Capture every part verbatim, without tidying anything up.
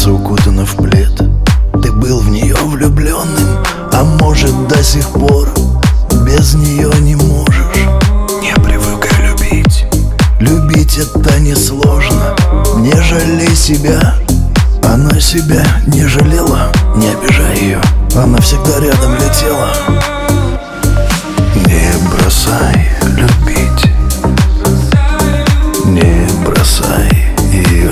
Сердце укутано в плед. Ты был в нее влюбленным, а может до сих пор без нее не можешь. Не привыкай любить. Любить это несложно. Не жалей себя. Она себя не жалела. Не обижай ее, она всегда рядом летела. Не бросай любить. Не бросай ее.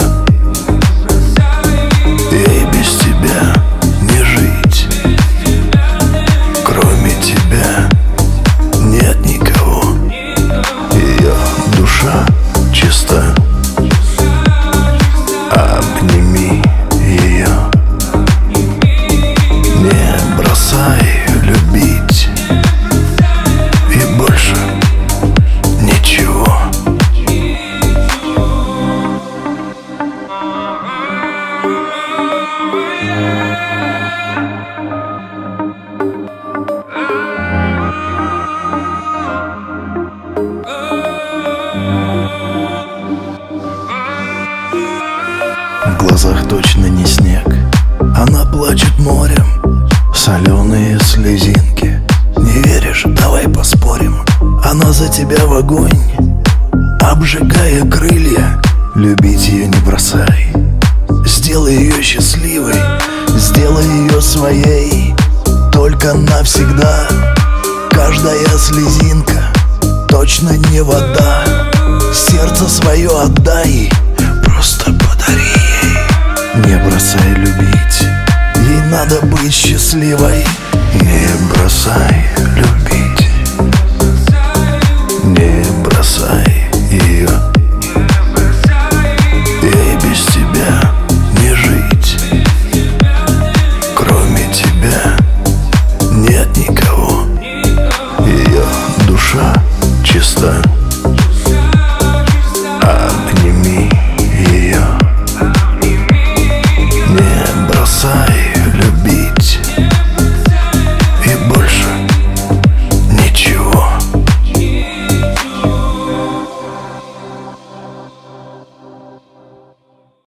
Ей без тебя не жить. Кроме тебя нет никого. Ее душа чиста. Обними ее. Не бросай любить. И больше ничего. В глазах точно не снег. Она плачет морем. Соленые слезинки. Не веришь? Давай поспорим. Она за тебя в огонь, обжигая крылья. Любить ее не бросай. Сделай ее счастливой. Сделай ее своей. Только навсегда. Каждая слезинка точно не вода. Сердце свое отдай. Просто подари ей. Не бросай любить. Ей надо быть счастливой. Не бросай любить. Не бросай.